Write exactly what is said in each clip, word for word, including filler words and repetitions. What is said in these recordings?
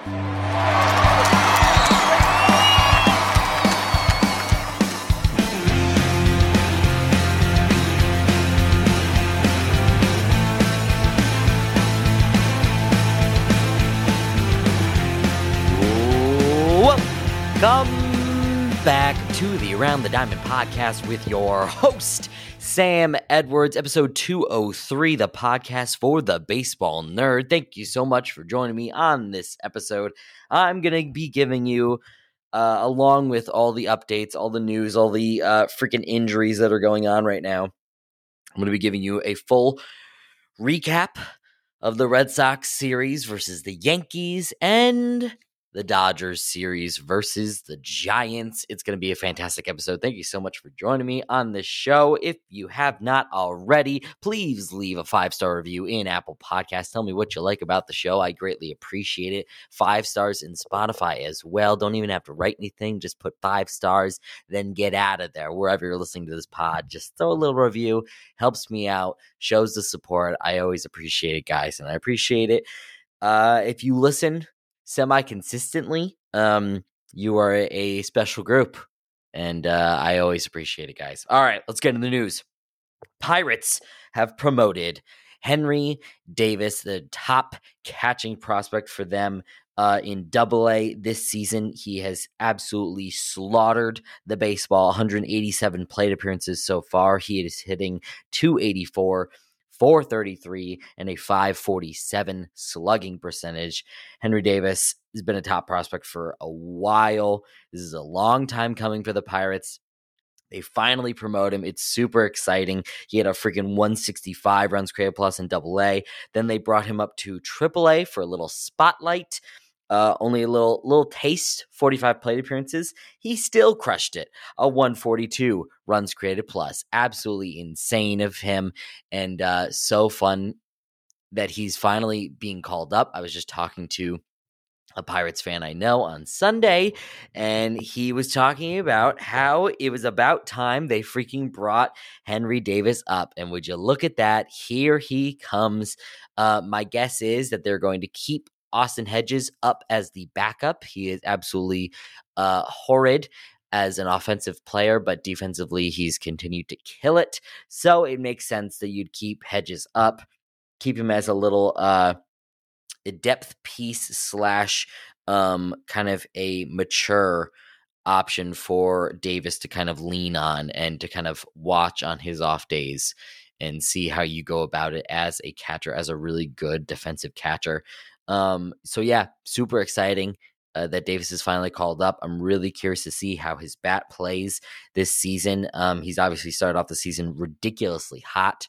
Welcome back to the Around the Diamond podcast with your host, Sam Edwards, episode two oh three, the podcast for the baseball nerd. Thank you so much for joining me on this episode. I'm going to be giving you, uh, along with all the updates, all the news, all the uh, freaking injuries that are going on right now, I'm going to be giving you a full recap of the Red Sox series versus the Yankees and the Dodgers series versus the Giants. It's going to be a fantastic episode. Thank you so much for joining me on this show. If you have not already, please leave a five-star review in Apple Podcasts. Tell me what you like about the show. I greatly appreciate it. Five stars in Spotify as well. Don't even have to write anything. Just put five stars, then get out of there. Wherever you're listening to this pod, just throw a little review. Helps me out. Shows the support. I always appreciate it, guys, and I appreciate it. Uh, if you listen semi-consistently, um, you are a special group, and uh, I always appreciate it, guys. All right, let's get into the news. Pirates have promoted Henry Davis, the top catching prospect for them uh, in Double A this season. He has absolutely slaughtered the baseball, one hundred eighty-seven plate appearances so far. He is hitting two eighty-four, four thirty-three, and a five forty-seven slugging percentage. Henry Davis has been a top prospect for a while. This is a long time coming for the Pirates. They finally promote him. It's super exciting. He had a freaking one sixty-five runs created plus in Double A. Then they brought him up to Triple A for a little spotlight. Uh, only a little little taste, forty-five plate appearances. He still crushed it. A one forty-two runs created plus. Absolutely insane of him, and uh, so fun that he's finally being called up. I was just talking to a Pirates fan I know on Sunday, and he was talking about how it was about time they freaking brought Henry Davis up. And would you look at that? Here he comes. Uh, my guess is that they're going to keep Austin Hedges up as the backup. He is absolutely uh, horrid as an offensive player, but defensively he's continued to kill it. So it makes sense that you'd keep Hedges up, keep him as a little uh, a depth piece slash um, kind of a mature option for Davis to kind of lean on and to kind of watch on his off days and see how you go about it as a catcher, as a really good defensive catcher. Um, so yeah, super exciting uh, that Davis is finally called up. I'm really curious to see how his bat plays this season. Um, he's obviously started off the season ridiculously hot.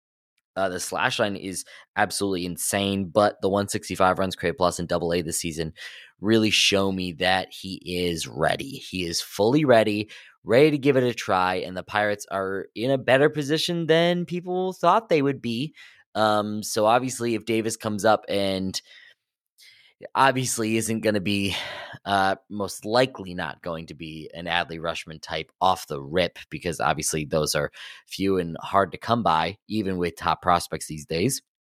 Uh, the slash line is absolutely insane, but the one sixty-five runs created plus in Double A this season really show me that he is ready. He is fully ready, ready to give it a try, and the Pirates are in a better position than people thought they would be. Um, so obviously, if Davis comes up and obviously isn't going to be, uh, most likely not going to be an Adley Rutschman type off the rip, because obviously those are few and hard to come by, even with top prospects these days.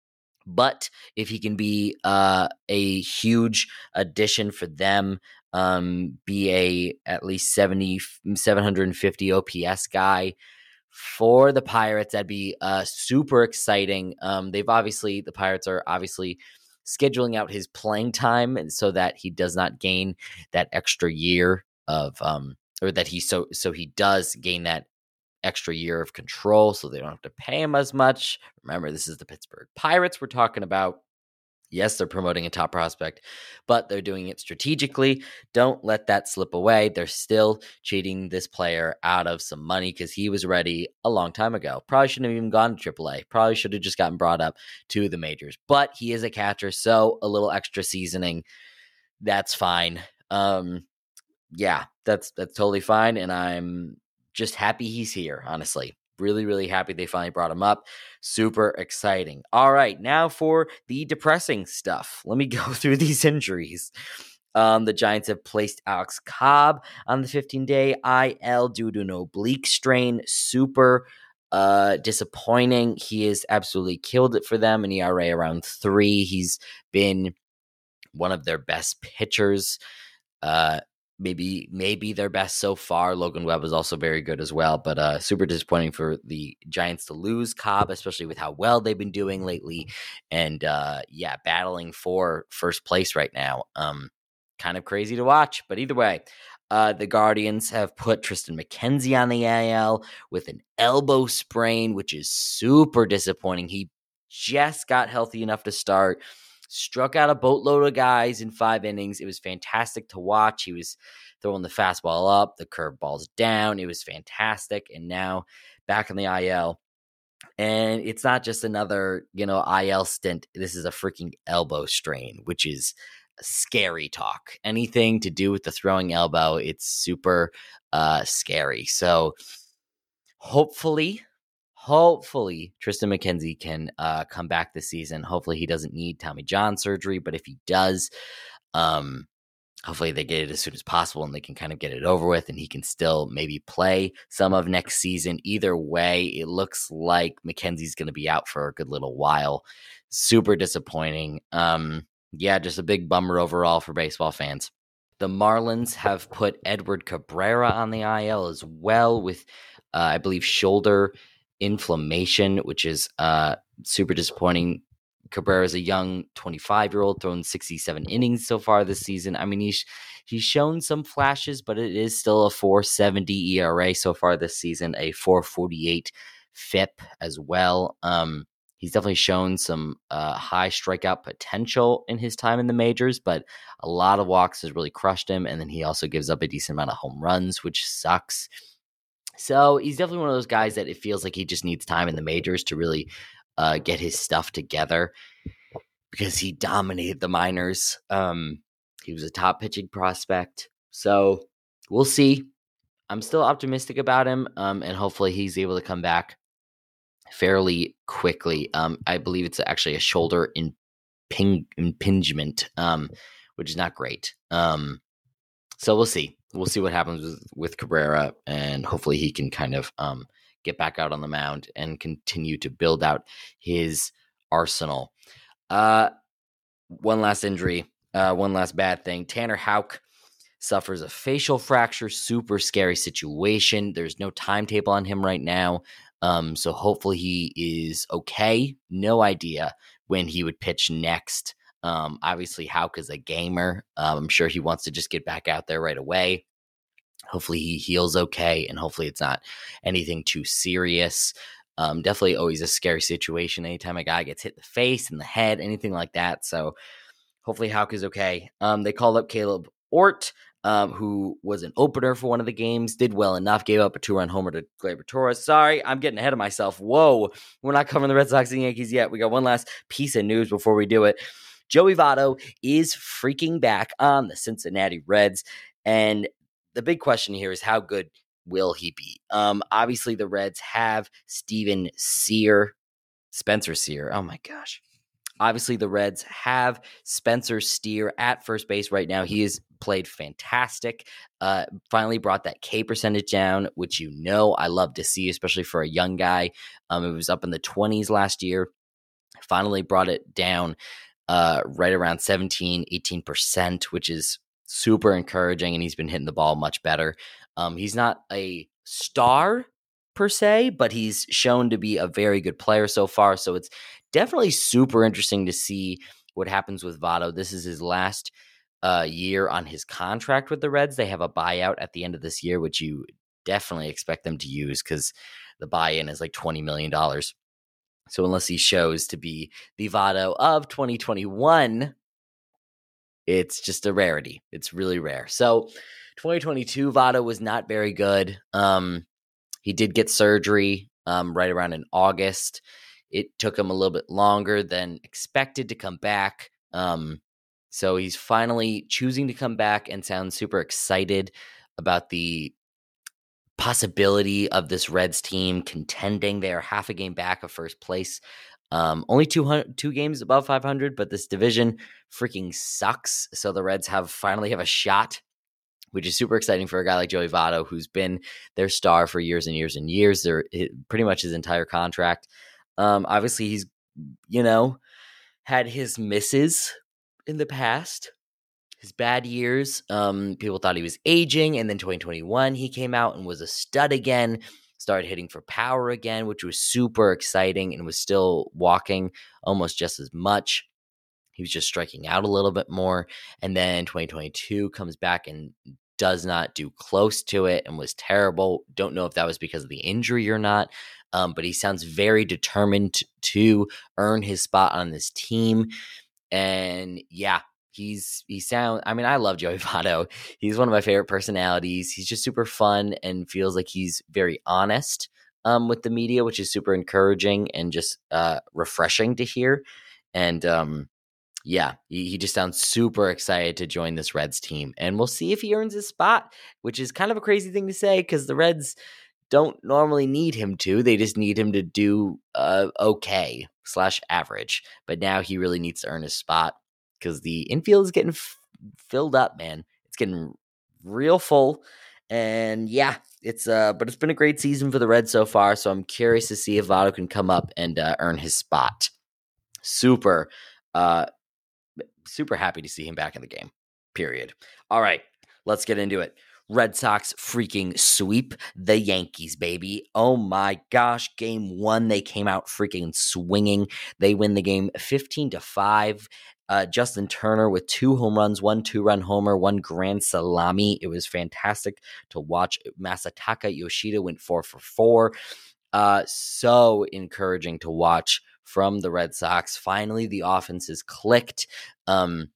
But if he can be uh, a huge addition for them, um, be a at least seventy, seven fifty O P S guy for the Pirates, that'd be uh, super exciting. Um, they've obviously, the Pirates are obviously scheduling out his playing time, and so that he does not gain that extra year of, um, or that he so so he does gain that extra year of control, so they don't have to pay him as much. Remember, this is the Pittsburgh Pirates we're talking about. Yes, they're promoting a top prospect, but they're doing it strategically. Don't let that slip away. They're still cheating this player out of some money because he was ready a long time ago. Probably shouldn't have even gone to Triple A. Probably should have just gotten brought up to the majors. But he is a catcher, so a little extra seasoning, that's fine. Um, yeah, that's that's totally fine, and I'm just happy he's here, honestly. Really, really happy they finally brought him up. Super exciting. All right, now for the depressing stuff. Let me go through these injuries. Um, the Giants have placed Alex Cobb on the fifteen-day I L due to an oblique strain. Super uh, disappointing. He has absolutely killed it for them. An E R A around three. He's been one of their best pitchers. Uh, maybe maybe their best so far. Logan Webb is also very good as well, but uh, super disappointing for the Giants to lose Cobb, especially with how well they've been doing lately. And uh, yeah, battling for first place right now. Um, kind of crazy to watch, but either way, uh, the Guardians have put Triston McKenzie on the A L with an elbow sprain, which is super disappointing. He just got healthy enough to start. Struck out a boatload of guys in five innings. It was fantastic to watch. He was throwing the fastball up, the curveballs down. It was fantastic. And now back in the I L. And it's not just another, you know, I L stint. This is a freaking elbow strain, which is scary talk. Anything to do with the throwing elbow, it's super uh, scary. So hopefully... Hopefully, Triston McKenzie can uh, come back this season. Hopefully, he doesn't need Tommy John surgery, but if he does, um, hopefully they get it as soon as possible and they can kind of get it over with and he can still maybe play some of next season. Either way, it looks like McKenzie's going to be out for a good little while. Super disappointing. Um, yeah, just a big bummer overall for baseball fans. The Marlins have put Edward Cabrera on the I L as well with, uh, I believe, shoulder inflammation, which is uh, super disappointing. Cabrera is a young twenty-five-year-old, thrown sixty-seven innings so far this season. I mean, he's he's shown some flashes, but it is still a four seventy E R A so far this season, a four forty-eight F I P as well. Um, he's definitely shown some uh, high strikeout potential in his time in the majors, but a lot of walks has really crushed him, and then he also gives up a decent amount of home runs, which sucks. So he's definitely one of those guys that it feels like he just needs time in the majors to really uh, get his stuff together because he dominated the minors. Um, he was a top pitching prospect. So we'll see. I'm still optimistic about him, um, and hopefully he's able to come back fairly quickly. Um, I believe it's actually a shoulder imping- impingement, um, which is not great. Um, so we'll see. We'll see what happens with, with Cabrera, and hopefully he can kind of um, get back out on the mound and continue to build out his arsenal. Uh, one last injury, uh, one last bad thing. Tanner Houck suffers a facial fracture, super scary situation. There's no timetable on him right now, um, so hopefully he is okay. No idea when he would pitch next. Um, obviously, Houck is a gamer. Um, I'm sure he wants to just get back out there right away. Hopefully he heals okay, and hopefully it's not anything too serious. Um, definitely always a scary situation anytime a guy gets hit in the face, in the head, anything like that. So hopefully Houck is okay. Um, they called up Caleb Ort, um, who was an opener for one of the games, did well enough, gave up a two-run homer to Gleyber Torres. Sorry, I'm getting ahead of myself. Whoa, we're not covering the Red Sox and Yankees yet. We got one last piece of news before we do it. Joey Votto is freaking back on the Cincinnati Reds, and the big question here is how good will he be? Um, obviously, the Reds have Steven Sear, Spencer Sear. Oh my gosh. Obviously, the Reds have Spencer Steer at first base right now. He has played fantastic. Uh, finally brought that K percentage down, which you know I love to see, especially for a young guy. Um, it was up in the twenties last year. Finally brought it down uh, right around seventeen, eighteen percent, which is super encouraging, and he's been hitting the ball much better. Um, he's not a star per se, but he's shown to be a very good player so far. So it's definitely super interesting to see what happens with Votto. This is his last uh, year on his contract with the Reds. They have a buyout at the end of this year, which you definitely expect them to use because the buy-in is like twenty million dollars. So unless he shows to be the Votto of twenty twenty-one, it's just a rarity. It's really rare. So twenty twenty-two Votto was not very good. Um, he did get surgery um, right around in August. It took him a little bit longer than expected to come back. Um, so he's finally choosing to come back and sounds super excited about the possibility of this Reds team contending. They are half a game back of first place. Um, only two hundred, two games above five hundred, but this division freaking sucks. So the Reds have finally have a shot, which is super exciting for a guy like Joey Votto, who's been their star for years and years and years. They're pretty much his entire contract. Um, obviously, he's, you know, had his misses in the past, his bad years, um, people thought he was aging, and then twenty twenty-one, he came out and was a stud again, started hitting for power again, which was super exciting, and was still walking almost just as much. He was just striking out a little bit more, and then twenty twenty-two comes back and does not do close to it and was terrible. Don't know if that was because of the injury or not, um, but he sounds very determined to earn his spot on this team, and yeah, He's he sound. I mean, I love Joey Votto. He's one of my favorite personalities. He's just super fun and feels like he's very honest um, with the media, which is super encouraging and just uh, refreshing to hear. And um, yeah, he, he just sounds super excited to join this Reds team. And we'll see if he earns his spot, which is kind of a crazy thing to say because the Reds don't normally need him to. They just need him to do uh, okay slash average. But now he really needs to earn his spot, because the infield is getting f- filled up, man. It's getting real full. And yeah, it's uh, but it's been a great season for the Reds so far. So I'm curious to see if Votto can come up and uh, earn his spot. Super, uh, super happy to see him back in the game, period. All right, let's get into it. Red Sox freaking sweep the Yankees, baby. Oh my gosh, game one, they came out freaking swinging. They win the game fifteen to five. Uh, Justin Turner with two home runs, one two-run homer, one grand salami. It was fantastic to watch. Masataka Yoshida went four for four. Uh, so encouraging to watch from the Red Sox. Finally, the offense is clicked. Um,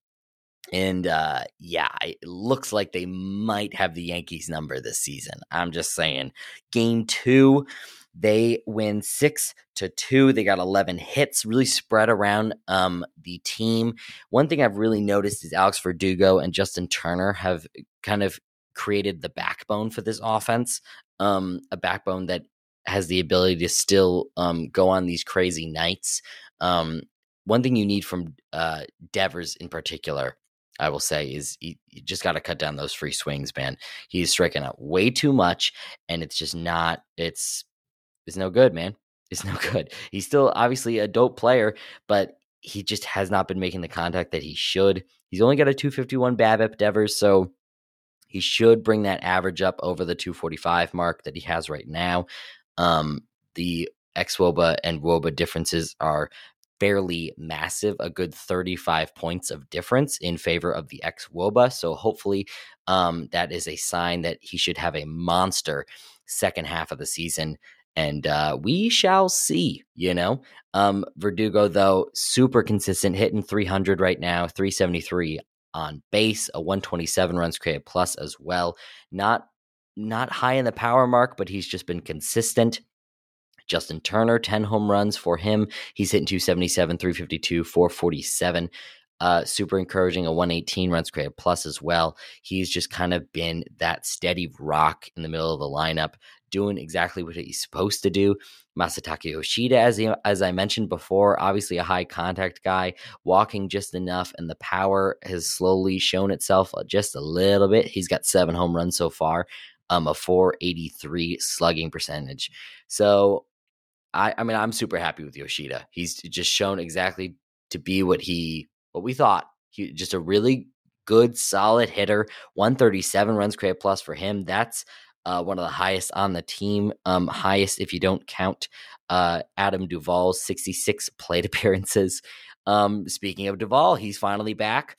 and uh, yeah, it looks like they might have the Yankees number this season. I'm just saying. Game two, they win six to two. They got eleven hits, really spread around um, the team. One thing I've really noticed is Alex Verdugo and Justin Turner have kind of created the backbone for this offense, um, a backbone that has the ability to still um, go on these crazy nights. Um, one thing you need from uh, Devers in particular, I will say, is you, you just got to cut down those free swings, man. He's striking out way too much, and it's just not, it's, it's no good, man. It's no good. He's still obviously a dope player, but he just has not been making the contact that he should. He's only got a two fifty-one BABIP, Devers, so he should bring that average up over the two forty-five mark that he has right now. Um, the xwOBA and wOBA differences are fairly massive, a good thirty-five points of difference in favor of the xwOBA. So hopefully um, that is a sign that he should have a monster second half of the season. And uh, we shall see, you know. Um, Verdugo, though, super consistent, hitting three hundred right now, three seventy-three on base, a one twenty-seven runs created plus as well. Not not high in the power mark, but he's just been consistent. Justin Turner, ten home runs for him. He's hitting two seventy-seven, three fifty-two, four forty-seven. Uh, super encouraging, a one eighteen runs created plus as well. He's just kind of been that steady rock in the middle of the lineup, doing exactly what he's supposed to do. Masataka Yoshida, as, he, as I mentioned before, obviously a high contact guy, walking just enough, and the power has slowly shown itself just a little bit. He's got seven home runs so far, um, a four eighty-three slugging percentage. So, I, I mean, I'm super happy with Yoshida. He's just shown exactly to be what he, what we thought. He just a really good, solid hitter. one thirty-seven runs created plus for him. That's uh, one of the highest on the team. Um, highest if you don't count uh, Adam Duvall's sixty-six plate appearances. Um, speaking of Duvall, he's finally back.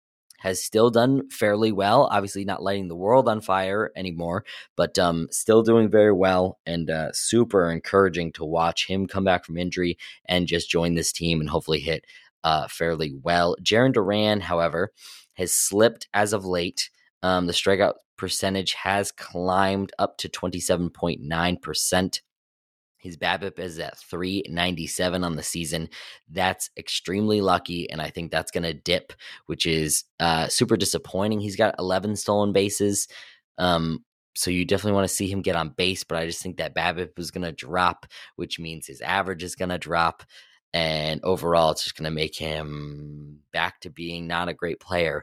Has still done fairly well. Obviously not lighting the world on fire anymore, but um, still doing very well, and uh, super encouraging to watch him come back from injury and just join this team and hopefully hit uh, fairly well. Jarren Duran, however, has slipped as of late. Um, the strikeout percentage has climbed up to twenty-seven point nine percent. His BABIP is at three ninety-seven on the season. That's extremely lucky, and I think that's going to dip, which is uh, super disappointing. He's got eleven stolen bases, um, so you definitely want to see him get on base, but I just think that BABIP is going to drop, which means his average is going to drop, and overall it's just going to make him back to being not a great player,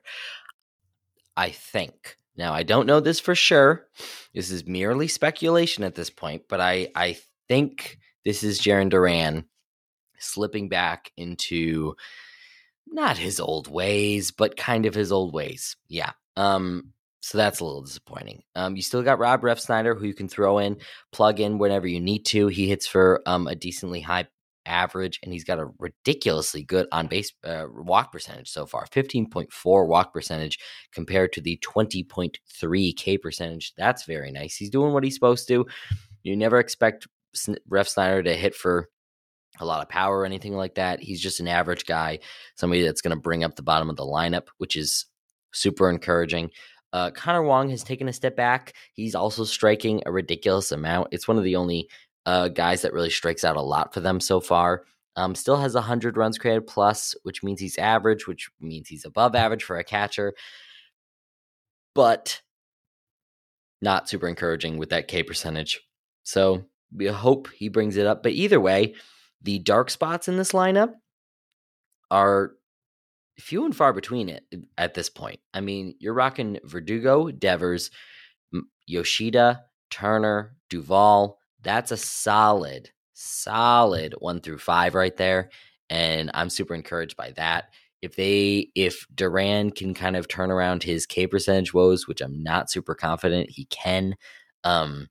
I think. Now, I don't know this for sure. This is merely speculation at this point, but I, I think this is Jarren Duran slipping back into not his old ways, but kind of his old ways. Yeah. Um, so that's a little disappointing. Um, you still got Rob Refsnyder, who you can throw in, plug in whenever you need to. He hits for um, a decently high average, and he's got a ridiculously good on base uh, walk percentage so far, fifteen point four walk percentage compared to the twenty point three K percentage. That's very nice. He's doing what he's supposed to. You never expect Refsnyder to hit for a lot of power or anything like that. He's just an average guy, somebody that's going to bring up the bottom of the lineup, which is super encouraging. Uh, Connor Wong has taken a step back. He's also striking a ridiculous amount. It's one of the only uh, guys that really strikes out a lot for them so far. Um, still has one hundred runs created plus, which means he's average, which means he's above average for a catcher, but not super encouraging with that K percentage. So we hope he brings it up. But either way, the dark spots in this lineup are few and far between it at this point. I mean, you're rocking Verdugo, Devers, Yoshida, Turner, Duvall. That's a solid, solid one through five right there. And I'm super encouraged by that. If they, if Duran can kind of turn around his K percentage woes, which I'm not super confident he can, um,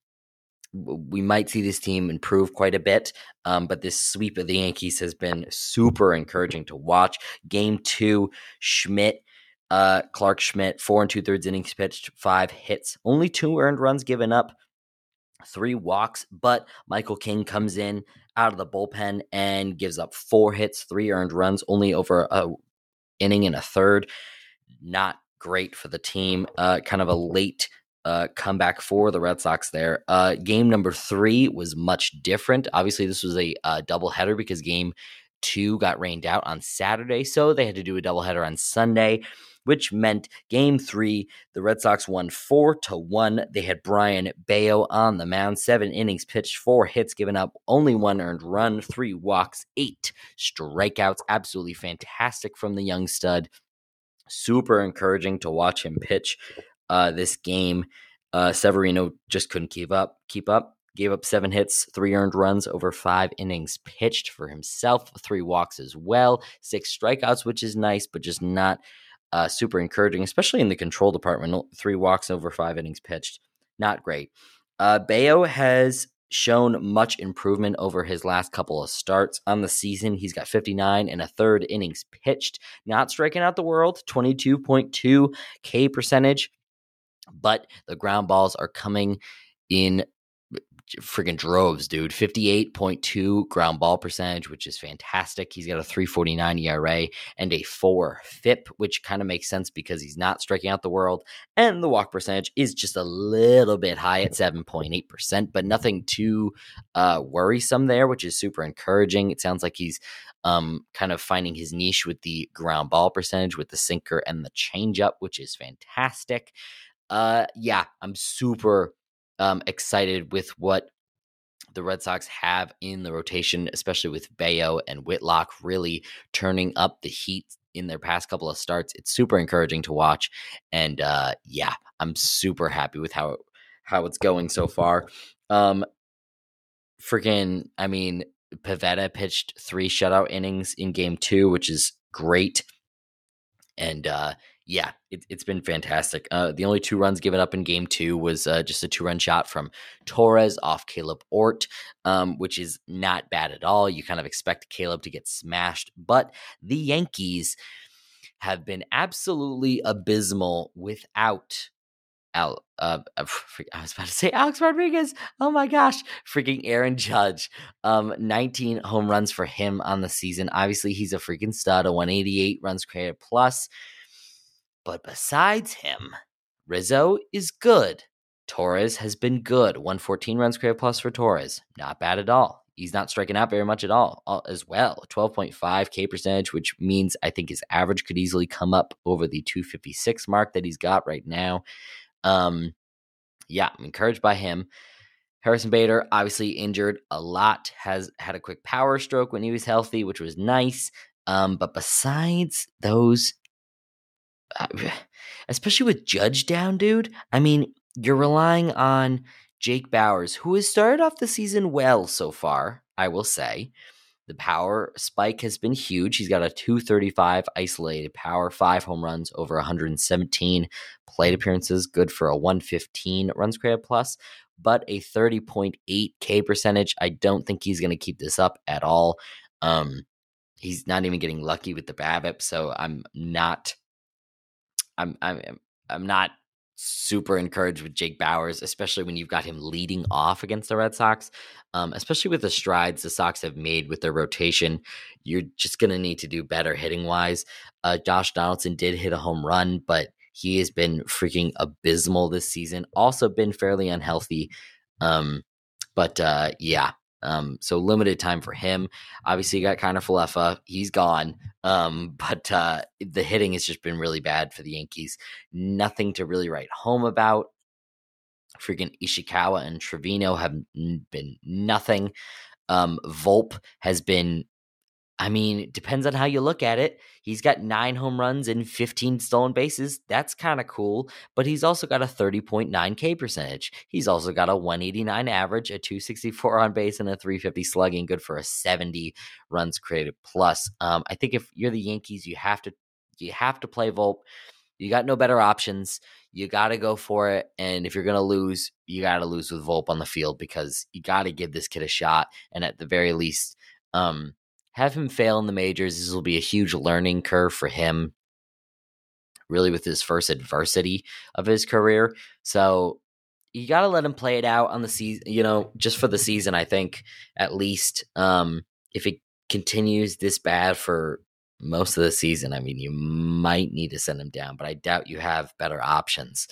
we might see this team improve quite a bit, um, but this sweep of the Yankees has been super encouraging to watch. Game two, Schmidt, uh, Clark Schmidt, four and two thirds innings pitched, five hits, only two earned runs given up, three walks, but Michael King comes in out of the bullpen and gives up four hits, three earned runs, only over a inning and a third. Not great for the team. Uh, kind of a late Uh, comeback for the Red Sox there. Uh, game number three was much different. Obviously, this was a uh, doubleheader because game two got rained out on Saturday, so they had to do a doubleheader on Sunday, which meant game three, the Red Sox won four to one. They had Brian Bayo on the mound, seven innings pitched, four hits given up, only one earned run, three walks, eight strikeouts. Absolutely fantastic from the young stud. Super encouraging to watch him pitch uh, this game. Uh, Severino just couldn't keep up. Keep up. Gave up seven hits, three earned runs over five innings pitched for himself. Three walks as well. Six strikeouts, which is nice, but just not uh, super encouraging, especially in the control department. Three walks over five innings pitched. Not great. Uh, Bayo has shown much improvement over his last couple of starts on the season. He's got fifty-nine and a third innings pitched, not striking out the world, twenty-two point two K percentage, but the ground balls are coming in friggin' droves, dude. fifty-eight point two ground ball percentage, which is fantastic. He's got a three forty-nine E R A and a four F I P, which kind of makes sense because he's not striking out the world. And the walk percentage is just a little bit high at seven point eight percent, but nothing too uh, worrisome there, which is super encouraging. It sounds like he's um, kind of finding his niche with the ground ball percentage, with the sinker and the changeup, which is fantastic. Uh, yeah, I'm super um, excited with what the Red Sox have in the rotation, especially with Bayo and Whitlock really turning up the heat in their past couple of starts. It's super encouraging to watch. And uh, yeah, I'm super happy with how, how it's going so far. Um, freaking, I mean, Pivetta pitched three shutout innings in game two, which is great. And uh, yeah, it, it's been fantastic. Uh, the only two runs given up in game two was uh, just a two-run shot from Torres off Caleb Ort, um, which is not bad at all. You kind of expect Caleb to get smashed, but the Yankees have been absolutely abysmal without Al, uh, I was about to say Alex Rodriguez. Oh my gosh, freaking Aaron Judge. Um, nineteen home runs for him on the season. Obviously, he's a freaking stud, a one eighty-eight runs created plus. But besides him, Rizzo is good. Torres has been good. one fourteen runs created plus for Torres. Not bad at all. He's not striking out very much at all, all as well. twelve point five K percentage, which means I think his average could easily come up over the two fifty-six mark that he's got right now. Um, yeah, I'm encouraged by him. Harrison Bader, obviously injured a lot, has had a quick power stroke when he was healthy, which was nice. Um, but besides those, uh, especially with Judge down, dude, I mean, you're relying on Jake Bauers, who has started off the season well so far, I will say. The power spike has been huge. He's got a two thirty-five isolated power, five home runs, over one hundred seventeen plate appearances, good for a one fifteen runs created plus, but a thirty point eight K percentage. I don't think he's going to keep this up at all. Um, he's not even getting lucky with the BABIP, so I'm not I'm I'm I'm not super encouraged with Jake Bauers, especially when you've got him leading off against the Red Sox, um, especially with the strides the Sox have made with their rotation. You're just going to need to do better hitting wise. Uh, Josh Donaldson did hit a home run, but he has been freaking abysmal this season. Also been fairly unhealthy. Um, but uh, yeah, um, so limited time for him. Obviously, you got Kiner Falefa. He's gone. Um, but uh, the hitting has just been really bad for the Yankees. Nothing to really write home about. Freaking Ishikawa and Trevino have been nothing. Um, Volpe has been, I mean, depends on how you look at it. He's got nine home runs and fifteen stolen bases. That's kind of cool. But he's also got a thirty point nine K percentage. He's also got a one eighty-nine average, a two sixty-four on base, and a three fifty slugging, good for a seventy runs created plus. Um, I think if you're the Yankees, you have to you have to play Volpe. You got no better options. You got to go for it. And if you're going to lose, you got to lose with Volpe on the field, because you got to give this kid a shot. And at the very least, um, have him fail in the majors. This will be a huge learning curve for him, really, with his first adversity of his career. So you got to let him play it out on the season, you know, just for the season, I think, at least. Um, if it continues this bad for most of the season, I mean, you might need to send him down, but I doubt you have better options.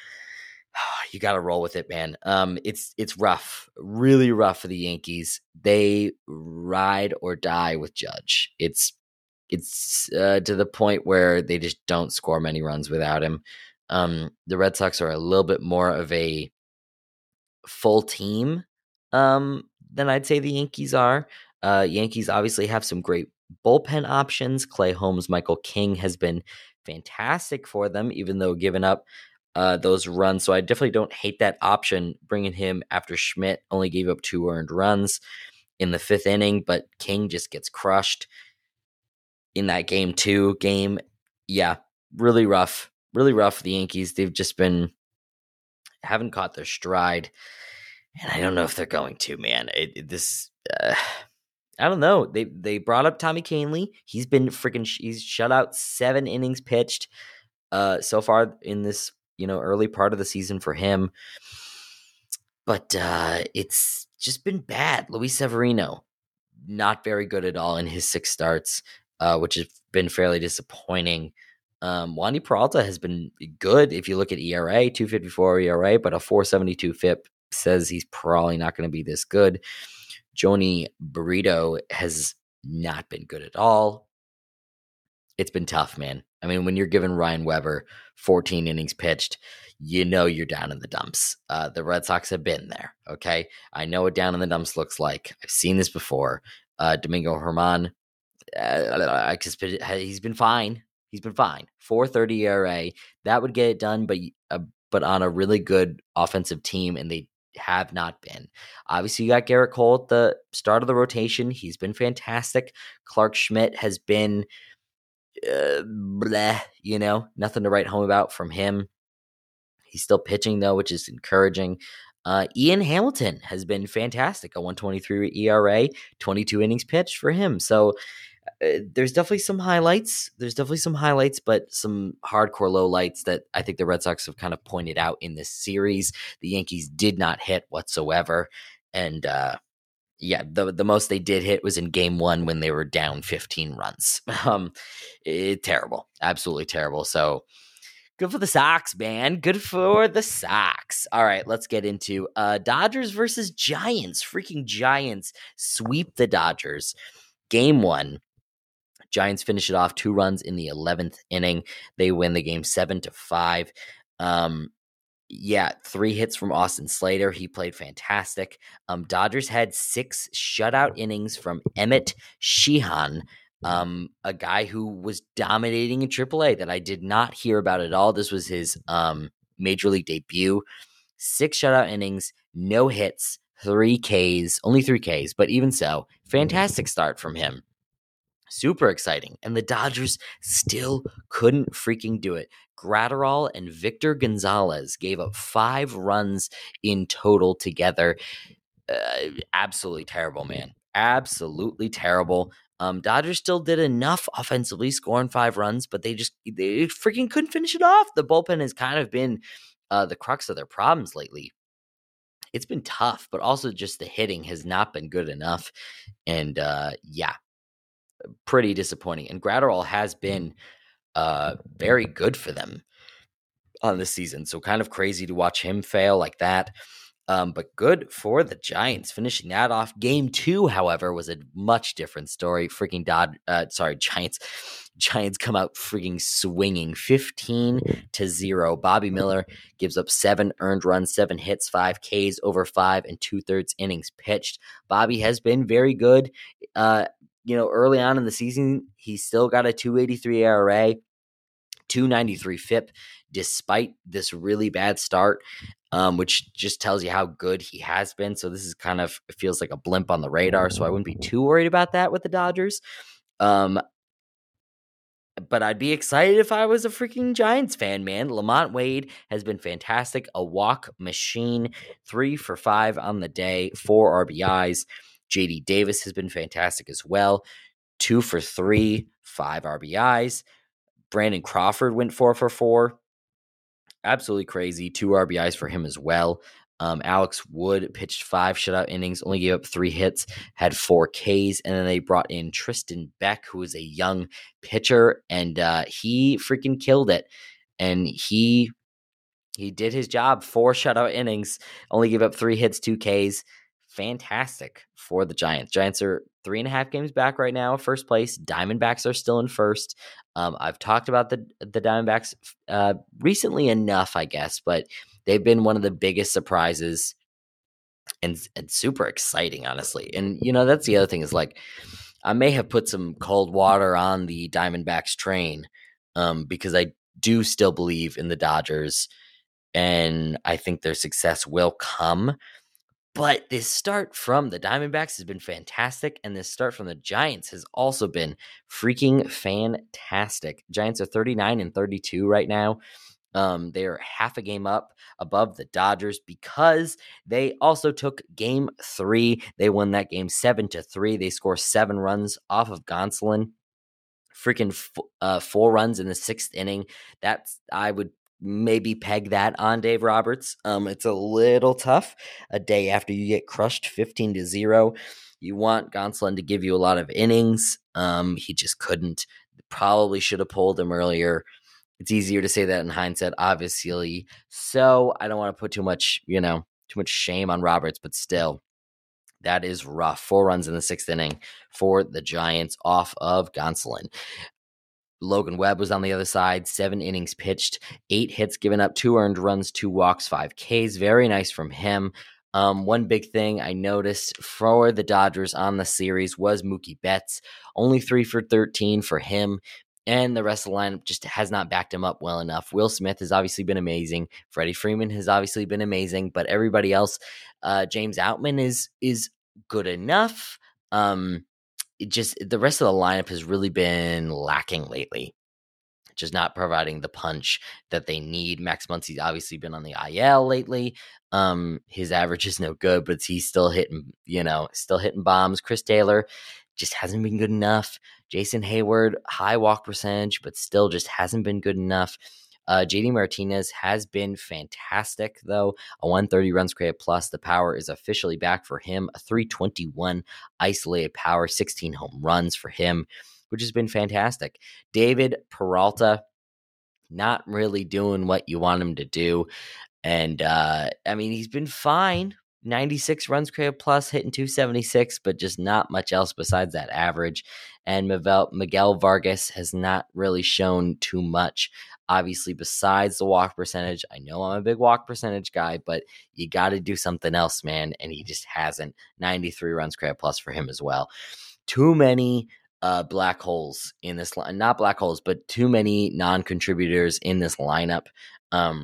You got to roll with it, man. Um, it's it's rough, really rough for the Yankees. They ride or die with Judge. It's it's uh, to the point where they just don't score many runs without him. Um, the Red Sox are a little bit more of a full team um, than I'd say the Yankees are. Uh, Yankees obviously have some great bullpen options. Clay Holmes, Michael King has been fantastic for them, even though giving up uh, those runs. So I definitely don't hate that option, bringing him after Schmidt only gave up two earned runs in the fifth inning, but King just gets crushed in that game two game. Yeah, really rough, really rough for the Yankees. They've just been, haven't caught their stride, and I don't know if they're going to, man. It, it, this, uh, I don't know. They they brought up Tommy Kahnle. He's been freaking, he's shut out seven innings pitched uh, so far in this, you know, early part of the season for him. But uh, it's just been bad. Luis Severino, not very good at all in his six starts, uh, which has been fairly disappointing. Um, Wandy Peralta has been good if you look at E R A, two fifty-four E R A, but a four seventy-two F I P says he's probably not going to be this good. Joni Burrito has not been good at all. It's been tough, man. I mean, when you're giving Ryan Weber fourteen innings pitched, you know you're down in the dumps. Uh, the Red Sox have been there, okay? I know what down in the dumps looks like. I've seen this before. Uh, Domingo Germán, uh, he's been fine. He's been fine. four thirty E R A. That would get it done, but uh, but on a really good offensive team, and they have not been. Obviously, you got Garrett Cole at the start of the rotation. He's been fantastic. Clark Schmidt has been, uh, bleh, you know, nothing to write home about from him. He's still pitching, though, which is encouraging. Uh, Ian Hamilton has been fantastic. A one twenty-three E R A, twenty-two innings pitched for him. So uh, there's definitely some highlights. There's definitely some highlights, but some hardcore lowlights that I think the Red Sox have kind of pointed out in this series. The Yankees did not hit whatsoever. And uh, yeah, the the most they did hit was in game one when they were down fifteen runs. Um, it, terrible. Absolutely terrible. So good for the Sox, man. Good for the Sox. All right, let's get into uh, Dodgers versus Giants. Freaking Giants sweep the Dodgers. Game one. Giants finish it off two runs in the eleventh inning. They win the game seven to five. Um, yeah, three hits from Austin Slater. He played fantastic. Um, Dodgers had six shutout innings from Emmett Sheehan, um, a guy who was dominating in triple A that I did not hear about at all. This was his um, major league debut. Six shutout innings, no hits, three Ks, only three Ks, but even so, fantastic start from him. Super exciting. And the Dodgers still couldn't freaking do it. Gratterall and Victor Gonzalez gave up five runs in total together. Uh, absolutely terrible, man. Absolutely terrible. Um, Dodgers still did enough offensively, scoring five runs, but they just they freaking couldn't finish it off. The bullpen has kind of been uh, the crux of their problems lately. It's been tough, but also just the hitting has not been good enough. And uh, yeah, pretty disappointing. And Gratterall has been uh, very good for them on the season. So kind of crazy to watch him fail like that. Um, but good for the Giants finishing that off. Game two, however, was a much different story. Freaking Dod, uh, sorry, Giants. Giants come out freaking swinging, fifteen to zero. Bobby Miller gives up seven earned runs, seven hits, five Ks over five and two thirds innings pitched. Bobby has been very good. Uh, you know, early on in the season, he still got a two eighty-three E R A. two ninety-three F I P despite this really bad start, um, which just tells you how good he has been. So this is kind of, it feels like a blimp on the radar. So I wouldn't be too worried about that with the Dodgers. Um, but I'd be excited if I was a freaking Giants fan, man. Lamont Wade has been fantastic. A walk machine, three for five on the day, four R B Is. J D Davis has been fantastic as well. Two for three, five R B Is. Brandon Crawford went four for four. Absolutely crazy. Two R B Is for him as well. Um, Alex Wood pitched five shutout innings, only gave up three hits, had four Ks, and then they brought in Tristan Beck, who is a young pitcher, and uh, he freaking killed it. And he he did his job. Four shutout innings, only gave up three hits, two Ks. Fantastic for the Giants. Giants are three and a half games back right now, first place. Diamondbacks are still in first. Um, I've talked about the the Diamondbacks uh, recently enough, I guess, but they've been one of the biggest surprises and, and super exciting, honestly. And, you know, that's the other thing is like, I may have put some cold water on the Diamondbacks train um, because I do still believe in the Dodgers and I think their success will come. But this start from the Diamondbacks has been fantastic, and this start from the Giants has also been freaking fantastic. Giants are thirty-nine and thirty-two right now. Um, they are half a game up above the Dodgers because they also took game three. They won that game seven to three. They score seven runs off of Gonsolin. Freaking f- uh, four runs in the sixth inning. That's, I would maybe peg that on Dave Roberts. Um, it's a little tough a day after you get crushed fifteen to zero. You want Gonsolin to give you a lot of innings. Um, he just couldn't. Probably should have pulled him earlier. It's easier to say that in hindsight, obviously. So I don't want to put too much, you know, too much shame on Roberts, but still, that is rough. Four runs in the sixth inning for the Giants off of Gonsolin. Logan Webb was on the other side, seven innings pitched, eight hits given up, two earned runs, two walks, five Ks. Very nice from him. Um, one big thing I noticed for the Dodgers on the series was Mookie Betts. Only three for thirteen for him, and the rest of the lineup just has not backed him up well enough. Will Smith has obviously been amazing. Freddie Freeman has obviously been amazing, but everybody else, uh, James Outman is is good enough. Um, It just the rest of the lineup has really been lacking lately, just not providing the punch that they need. Max Muncy's obviously been on the I L lately. Um, his average is no good, but he's still hitting, you know, still hitting bombs. Chris Taylor just hasn't been good enough. Jason Hayward, high walk percentage, but still just hasn't been good enough. Uh, J D Martinez has been fantastic, though. A one thirty runs created plus. The power is officially back for him. A three twenty-one isolated power, sixteen home runs for him, which has been fantastic. David Peralta, not really doing what you want him to do. And, uh, I mean, he's been fine. ninety-six runs created plus, hitting two seventy-six, but just not much else besides that average. And Miguel, Miguel Vargas has not really shown too much. Obviously, besides the walk percentage, I know I'm a big walk percentage guy, but you got to do something else, man. And he just hasn't. ninety-three runs created plus for him as well. Too many uh, black holes in this line. Not black holes, but too many non-contributors in this lineup. Um,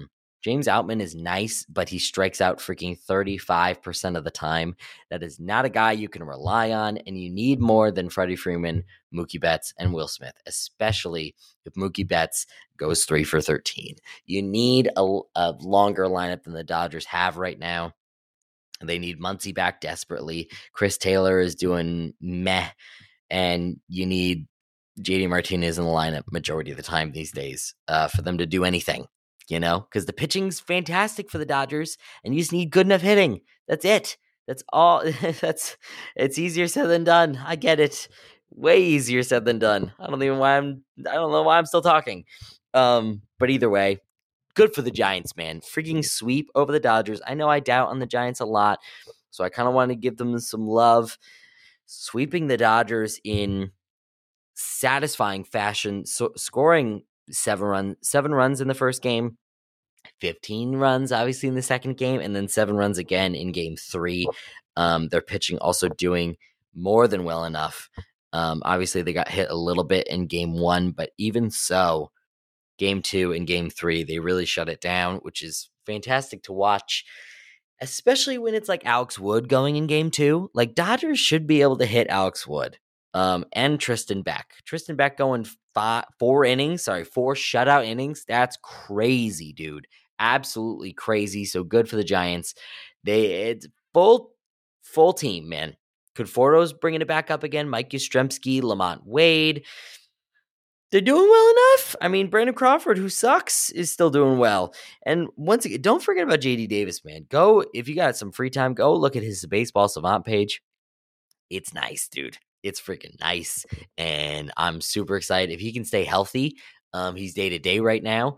James Outman is nice, but he strikes out freaking thirty-five percent of the time. That is not a guy you can rely on, and you need more than Freddie Freeman, Mookie Betts, and Will Smith, especially if Mookie Betts goes three for thirteen. You need a, a longer lineup than the Dodgers have right now. They need Muncy back desperately. Chris Taylor is doing meh, and you need J D Martinez in the lineup majority of the time these days uh, for them to do anything, you know, because the pitching's fantastic for the Dodgers, and you just need good enough hitting. That's it. That's all. That's it's easier said than done. I get it. Way easier said than done. I don't even why I'm. I don't know why I'm still talking. Um, but either way, good for the Giants, man. Freaking sweep over the Dodgers. I know I doubt on the Giants a lot, so I kind of want to give them some love. Sweeping the Dodgers in satisfying fashion, so scoring seven run seven runs in the first game, fifteen runs obviously in the second game, and then seven runs again in game three. Um, their pitching also doing more than well enough. Um, obviously they got hit a little bit in game one, but even so, game two and game three, they really shut it down, which is fantastic to watch, especially when it's like Alex Wood going in game two. Like, Dodgers should be able to hit Alex Wood. Um, and Tristan Beck. Tristan Beck going five, four innings, sorry, four shutout innings. That's crazy, dude. Absolutely crazy. So good for the Giants. They it's full full team, man. Conforto's bringing it back up again. Mike Yastrzemski, Lamont Wade. They're doing well enough. I mean, Brandon Crawford, who sucks, is still doing well. And once again, don't forget about J D Davis, man. Go, if you got some free time, go look at his Baseball Savant page. It's nice, dude. It's freaking nice, and I'm super excited. If he can stay healthy, um, he's day-to-day right now.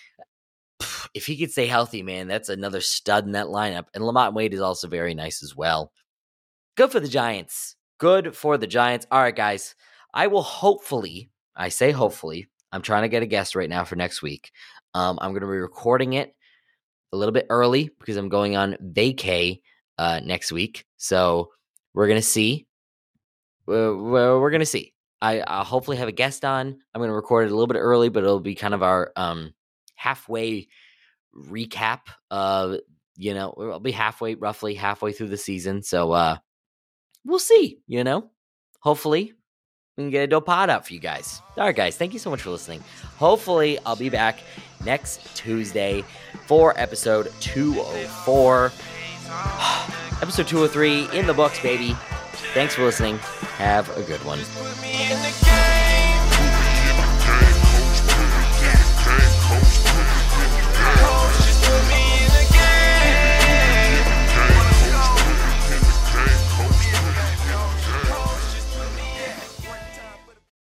If he can stay healthy, man, that's another stud in that lineup. And Lamont Wade is also very nice as well. Good for the Giants. Good for the Giants. All right, guys. I will hopefully, I say hopefully, I'm trying to get a guest right now for next week. Um, I'm going to be recording it a little bit early because I'm going on vacay uh, next week. So we're going to see. We're, we're going to see. I, I'll hopefully have a guest on. I'm going to record it a little bit early, but it'll be kind of our um, halfway recap. Of, you know, it'll be halfway, roughly halfway through the season. So uh, we'll see, you know. Hopefully we can get a dope pod out for you guys. All right, guys. Thank you so much for listening. Hopefully I'll be back next Tuesday for episode two oh four. Episode two oh three in the books, baby. Thanks for listening. Have a good one.